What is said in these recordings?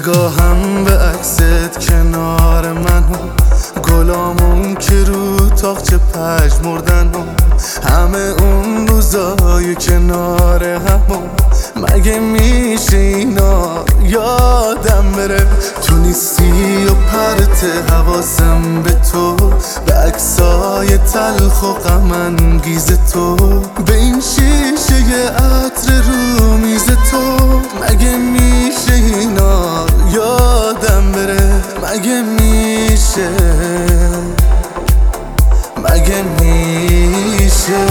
نگاهم به عکست کنار من و گلامون که رو تاقچه پژمردن و همه اون روزای کنار همون مگه میشه اینا یادم بره؟ تو نیستی و پرت حواسم به تو، به عکسای تلخ و غم انگیز تو، به این شیشه عطر رو میز تو. مگه میشه اینا یادم بره؟ مگه میشه؟ مگه میشه؟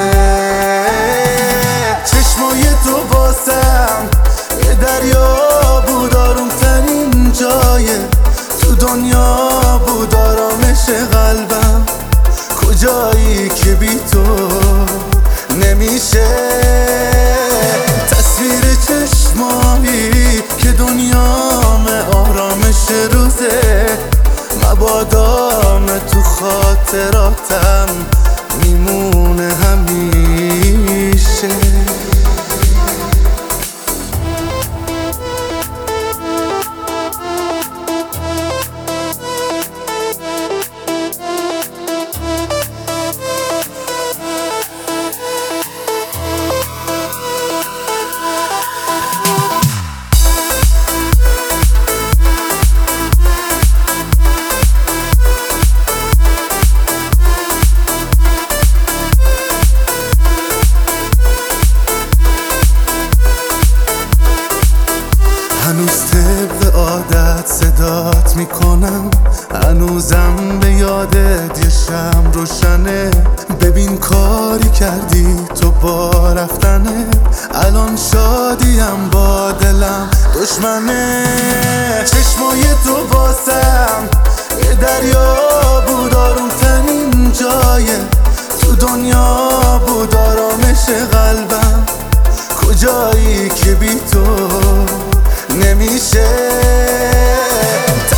چشمای تو باسم یه دریا بود، آروم ترین جایه تو دنیا بود، آرامش قلبم. کجایی که بی تو نمیشه؟ تصویر چشمایی که دنیام آرامش روزه، مبادام تو خاطراتم میمونه همیشه. هنوز طبق عادت صدات میکنم، هنوزم به یادت یه شمع روشنه. ببین کاری کردی تو با رفتنه، الان شادیم با دلم دشمنه. چشمای تو باسم یه دریا بود، آروم ترین جایه تو دنیا بود، آرامش قلبم. کجایی که بی تو نمیشه؟